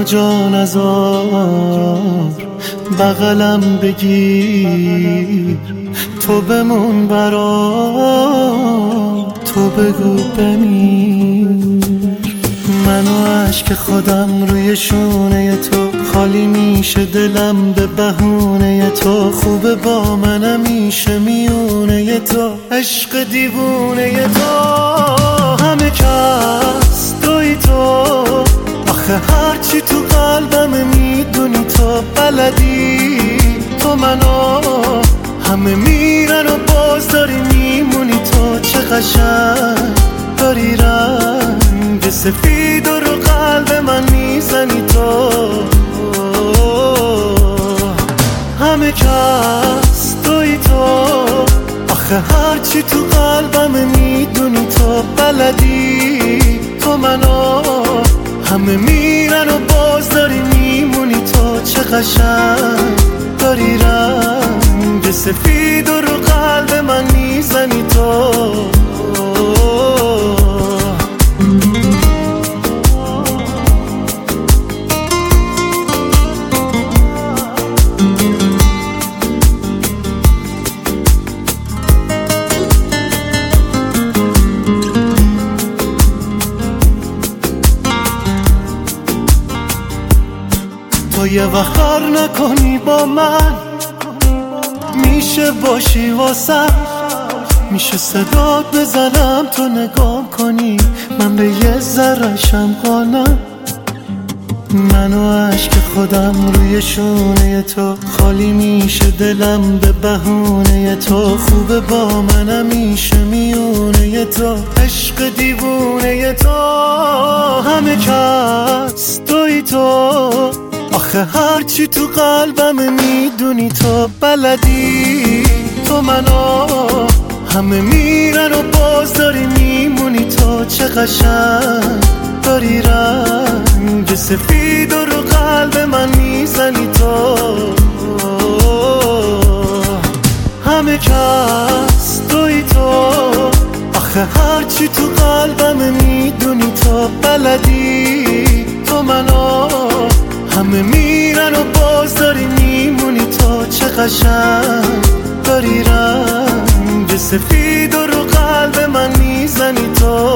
جا نذار، بغلم بگیر، تو بمون برام، تو بگو بمیر. من و عشق خودم روی شونه تو، خالی میشه دلم به بهونه تو. خوبه با من همیشه میونه تو، عشق دیوونه تو. همه کس توی تو، آخه هرچی تو قلبم میدونی تو بلدی. تو منو همه میرن و باز داری میمونی تو. چه قشنگ داری رنگ سفید و رو قلب من میزنی تو. همه کس توی تو، آخه هرچی تو قلبم میدونی تو بلدی. تو منو همه میرن و باز داری میمونی تو. چه قشنگ داری رنگ سفید و رو قلب من میزنی تو. تو یه وقت کار نکنی با من، میشه باشی واسم، میشه صدات بزنم تو نگام کنی، من به یه ذره‌شم قانم. من و عشق خودم روی شونه تو، خالی میشه دلم به بهونه تو. خوبه با من همیشه میونه تو، عشق دیوونه تو. همه کس توی تو، آخه هرچی تو قلبم میدونی تو بلدی. تو منو همه میرن و باز داری میمونی تو. چه قشنگ داری رنگ سفید و رو قلب من میزنی تو. همه کس توی تو، آخه هرچی تو قلبم میدونی تو بلدی. تو منو همه میرن و باز داری میمونی تو. چه قشنگ داری رنگ سفید و رو قلب من میزنی تو.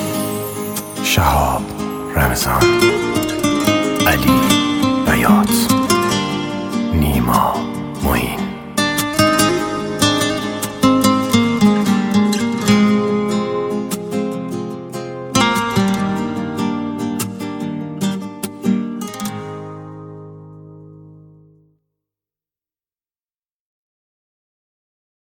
شهاب رمضان، علی بیات.